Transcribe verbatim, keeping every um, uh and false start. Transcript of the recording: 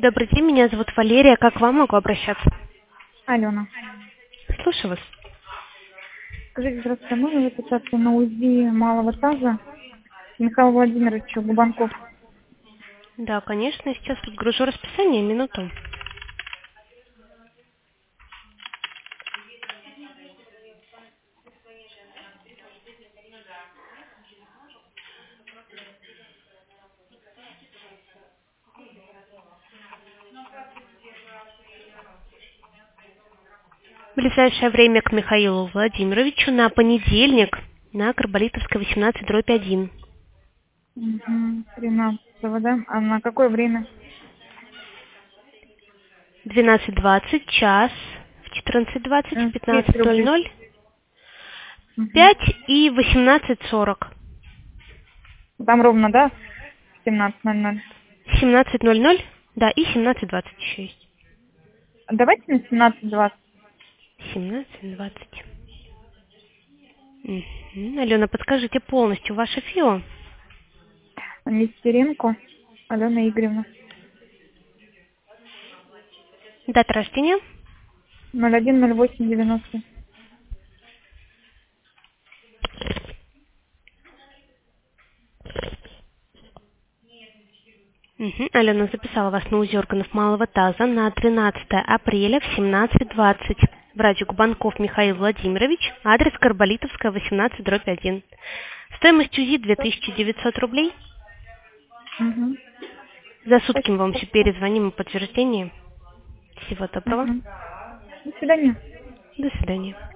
Добрый день, меня зовут Валерия. Как к вам могу обращаться? Алена. Слушаю вас. Скажите, здравствуйте, можно записаться на УЗИ малого таза Михаилу Владимировичу Губанков? Да, конечно. Я сейчас подгружу расписание. Минуту. В ближайшее время к Михаилу Владимировичу на понедельник на Карболитовской восемнадцать дробь один. Угу. тринадцатого, да? А на какое время? двенадцать двадцать, час, в четырнадцать двадцать, в двести пятнадцать ноль рублей. ноль, Угу. пять и восемнадцать сорок. Там ровно, да? семнадцать ноль ноль. семнадцать ноль ноль, да, и семнадцать двадцать еще есть. Давайте на семнадцать двадцать. семнадцать двадцать. Угу. Алена, подскажите полностью ваше ФИО. Нестеренко Алена Игоревна. Дата рождения. ноль один ноль восемь девяносто. Угу. Алена, записала вас на УЗИ органов малого таза на тринадцатое апреля в семнадцать двадцать. Врач Губанков Михаил Владимирович, адрес Карболитовская, восемнадцать дробь один. Стоимость УЗИ две тысячи девятьсот рублей. Угу. За сутки мы вам Спасибо. еще перезвоним о подтверждении. Всего доброго. Угу. До свидания. До свидания.